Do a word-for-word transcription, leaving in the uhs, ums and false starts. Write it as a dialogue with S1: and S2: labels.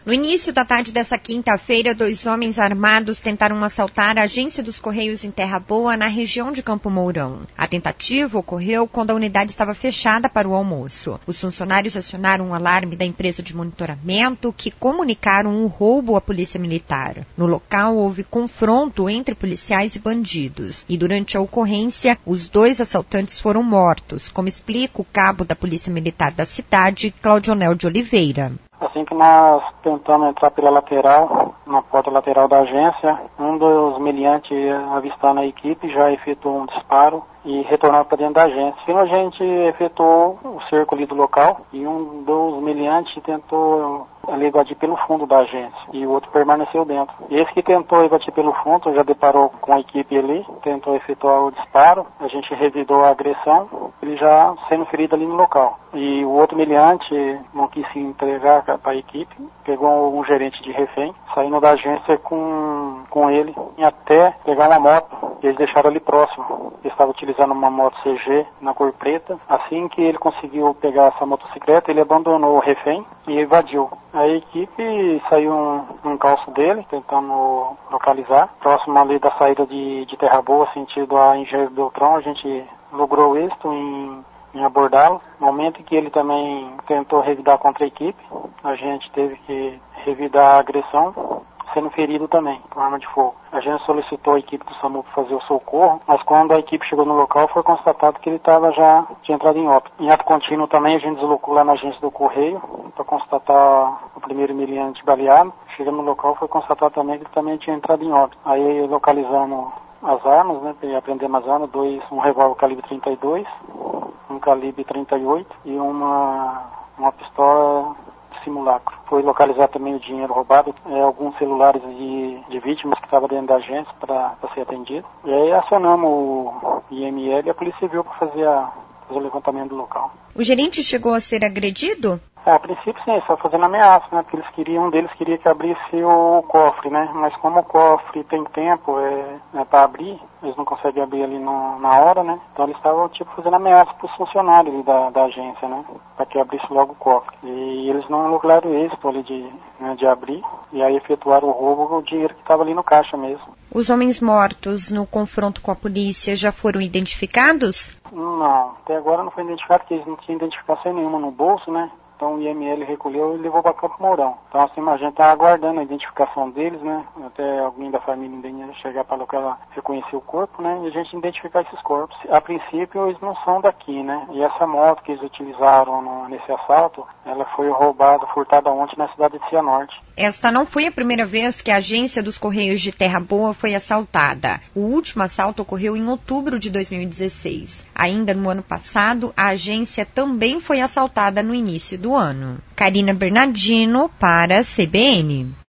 S1: No início da tarde dessa quinta-feira, dois homens armados tentaram assaltar a agência dos Correios em Terra Boa, na região de Campo Mourão. A tentativa ocorreu quando a unidade estava fechada para o almoço. Os funcionários acionaram um alarme da empresa de monitoramento, que comunicaram o roubo à polícia militar. No local, houve confronto entre policiais e bandidos. E durante a ocorrência, os dois assaltantes foram mortos, como explica o cabo da Polícia Militar da cidade, Claudionel de Oliveira.
S2: Assim que nós tentamos entrar pela lateral, na porta lateral da agência, um dos meliantes, avistando a equipe, já efetuou um disparo e retornou para dentro da agência. Então a gente efetuou o cerco ali do local e um dos meliantes tentou ali evadir pelo fundo da agência e o outro permaneceu dentro. Esse que tentou evadir pelo fundo já deparou com a equipe ali, tentou efetuar o disparo, a gente revidou a agressão, ele já sendo ferido ali no local. E o outro meliante não quis se entregar para a equipe, pegou um gerente de refém, saindo da agência com, com ele e até pegar uma moto que eles deixaram ali próximo. Ele estava utilizando uma moto C G na cor preta. Assim que ele conseguiu pegar essa motocicleta, ele abandonou o refém e evadiu. A equipe saiu um, um calço dele, tentando localizar. Próximo ali da saída de, de Terra Boa, sentido a Engenheiro Beltrão, a gente logrou êxito em, em abordá-lo. No momento em que ele também tentou revidar contra a equipe, a gente teve que revidar a agressão, sendo ferido também, com arma de fogo. A gente solicitou a equipe do SAMU para fazer o socorro, mas quando a equipe chegou no local, foi constatado que ele estava já, tinha entrado em óbito. Em ato contínuo também, a gente deslocou lá na agência do Correio, para constatar o primeiro meliante baleado. Chegando no local, foi constatado também que ele também tinha entrado em óbito. Aí localizamos as armas, né, e apreendemos as armas, dois, um revólver calibre trinta e dois, um calibre trinta e oito e uma, uma pistola simulacro. Foi localizar também o dinheiro roubado, é, alguns celulares de, de vítimas que estavam dentro da agência para ser atendido. E aí acionamos o I M L e a Polícia Civil para fazer, a, fazer o levantamento do local.
S1: O gerente chegou a ser agredido?
S2: É, a princípio sim, só fazendo ameaça, né? Porque eles queriam, um deles queria que abrisse o cofre, né? Mas como o cofre tem tempo é, é para abrir, eles não conseguem abrir ali no, na hora, né? Então eles estavam tipo fazendo ameaça para os funcionários ali da, da agência, né? Para que abrisse logo o cofre. E eles não lograram êxito ali de, né, de abrir, e aí efetuaram o roubo, o dinheiro que estava ali no caixa mesmo.
S1: Os homens mortos no confronto com a polícia já foram identificados?
S2: Não, até agora não foi identificado, porque eles não tinham identificação nenhuma no bolso, né? Então o I M L recolheu e levou para Campo Mourão. Então assim, a gente está aguardando a identificação deles, né? Até alguém da família chegar para local reconhecer o corpo, né? E a gente identificar esses corpos. A princípio eles não são daqui, né? E essa moto que eles utilizaram no, nesse assalto, ela foi roubada, furtada ontem na cidade de Cianorte.
S1: Esta não foi a primeira vez que a agência dos Correios de Terra Boa foi assaltada. O último assalto ocorreu em outubro de dois mil e dezesseis. Ainda no ano passado, a agência também foi assaltada no início do ano. Karina Bernardino para a C B N.